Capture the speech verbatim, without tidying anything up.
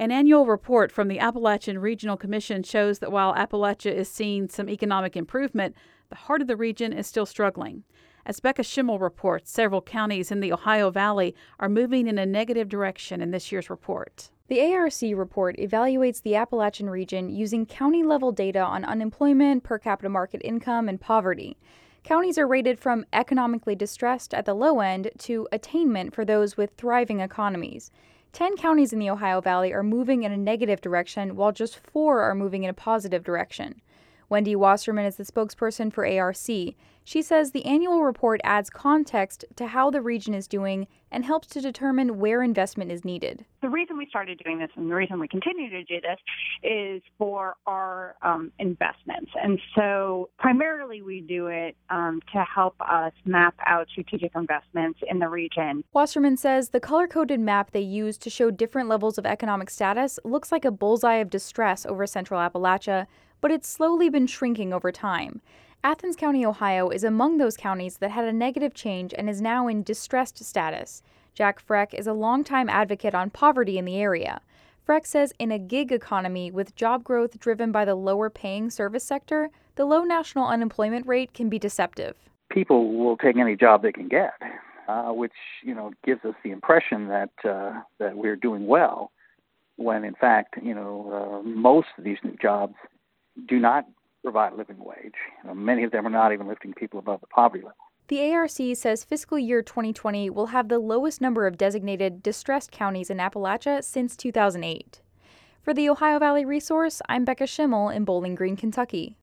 An annual report from the Appalachian Regional Commission shows that while Appalachia is seeing some economic improvement, the heart of the region is still struggling. As Becca Schimmel reports, several counties in the Ohio Valley are moving in a negative direction in this year's report. The A R C report evaluates the Appalachian region using county-level data on unemployment, per capita market income, and poverty. Counties are rated from economically distressed at the low end to attainment for those with thriving economies. Ten counties in the Ohio Valley are moving in a negative direction, while just four are moving in a positive direction. Wendy Wasserman is the spokesperson for A R C. She says the annual report adds context to how the region is doing and helps to determine where investment is needed. The reason we started doing this and the reason we continue to do this is for our um, investments. And so primarily we do it um, to help us map out strategic investments in the region. Wasserman says the color-coded map they use to show different levels of economic status looks like a bullseye of distress over central Appalachia, but it's slowly been shrinking over time. Athens County, Ohio is among those counties that had a negative change and is now in distressed status. Jack Freck is a longtime advocate on poverty in the area. Freck says in a gig economy with job growth driven by the lower-paying service sector, the low national unemployment rate can be deceptive. People will take any job they can get, uh, which, you know, gives us the impression that uh, that we're doing well, when in fact, you know, uh, most of these new jobs do not provide a living wage. You know, many of them are not even lifting people above the poverty level. The A R C says fiscal year twenty twenty will have the lowest number of designated distressed counties in Appalachia since two thousand eight. For the Ohio Valley Resource, I'm Becca Schimmel in Bowling Green, Kentucky.